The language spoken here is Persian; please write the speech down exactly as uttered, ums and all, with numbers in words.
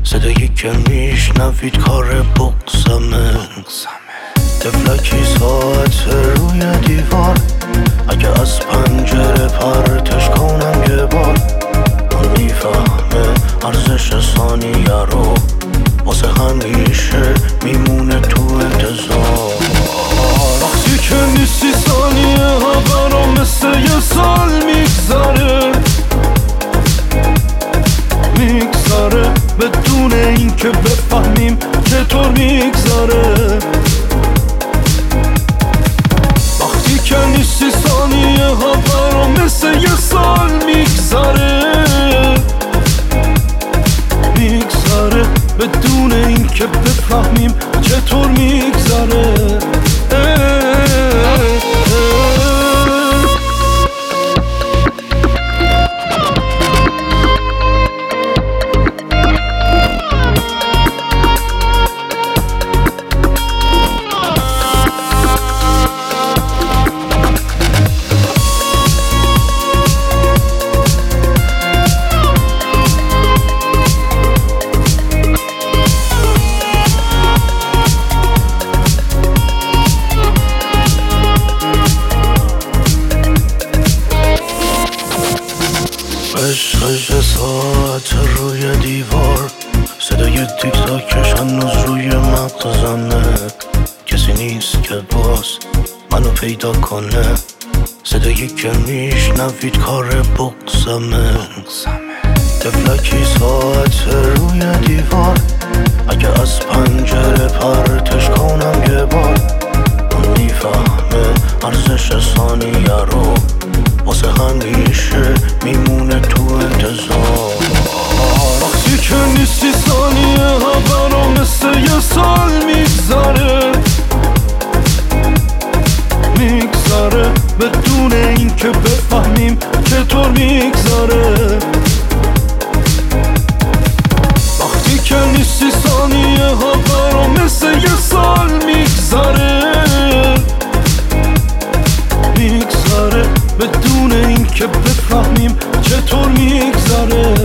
صدایی که میشنوید کار بغضمه. تفلکی ساعت روی دیوار، اگه از پنجره پرتش کنم یه بار، اون میفهمه ارزش ثانیه رو، واسه همیشه میمونه تو انتظار. وقتی که نیستی ثانیه ها برام مثل یه سال میگذره میگذره بدون این که بفهمیم چطور میگذره. وقتی که نیستی ثانیه ها برام مثل یه سال میگذره میگذره بدون این که بفهمیم چطور میگذره. عشقش ساعت روی دیوار، صدای تیک تاکش هنوز روی مغزمه. کسی نیست که باز منو پیدا کنه، صدایی که میشنوید کار بغضمه. تفلکی ساعت روی دیوار، اگه از پنجره پرتش کنم یه بار، اون میفهمه ارزش ثانیه رو، واسه همیشه میمونه تو انتظار. وقتی که نیستی ثانیه ها برام مثل یه سال میگذره میگذره بدون این که بفهمیم چطور میگذره. وقتی که نیستی ثانیه ها برام مثل یه سال میگذره میگذره بدون این که بفهمیم چطور میگذره.